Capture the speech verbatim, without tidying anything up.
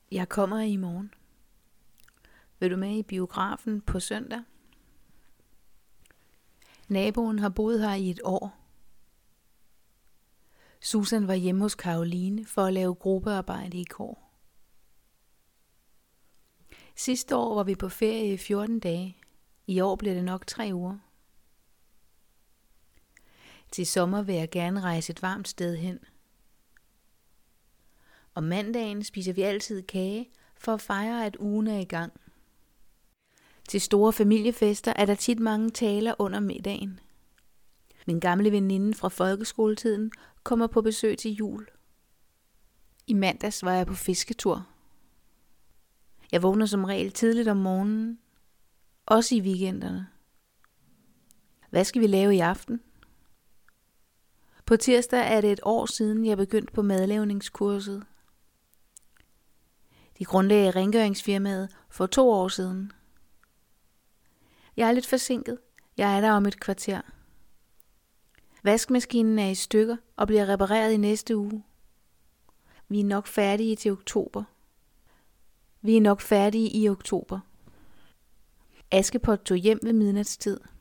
Jeg kommer i morgen. Vil du med i biografen på søndag? Naboen har boet her i et år. Susan var hjemme hos Caroline for at lave gruppearbejde i går. Sidste år var vi på ferie i fjorten dage. I år bliver det nok tre uger. Til sommer vil jeg gerne rejse et varmt sted hen. Om mandagen spiser vi altid kage for at fejre, at ugen er i gang. Til store familiefester er der tit mange taler under middagen. Min gamle veninde fra folkeskoletiden kommer på besøg til jul. I mandags var jeg på fisketur. Jeg vågner som regel tidligt om morgenen, også i weekenderne. Hvad skal vi lave i aften? På tirsdag er det et år siden, jeg begyndte på madlavningskurset. De grundlagde rengøringsfirmaet for to år siden. Jeg er lidt forsinket. Jeg er der om et kvarter. Vaskemaskinen er i stykker og bliver repareret i næste uge. Vi er nok færdige til oktober. Vi er nok færdige i oktober. Askepot tog hjem ved midnatstid.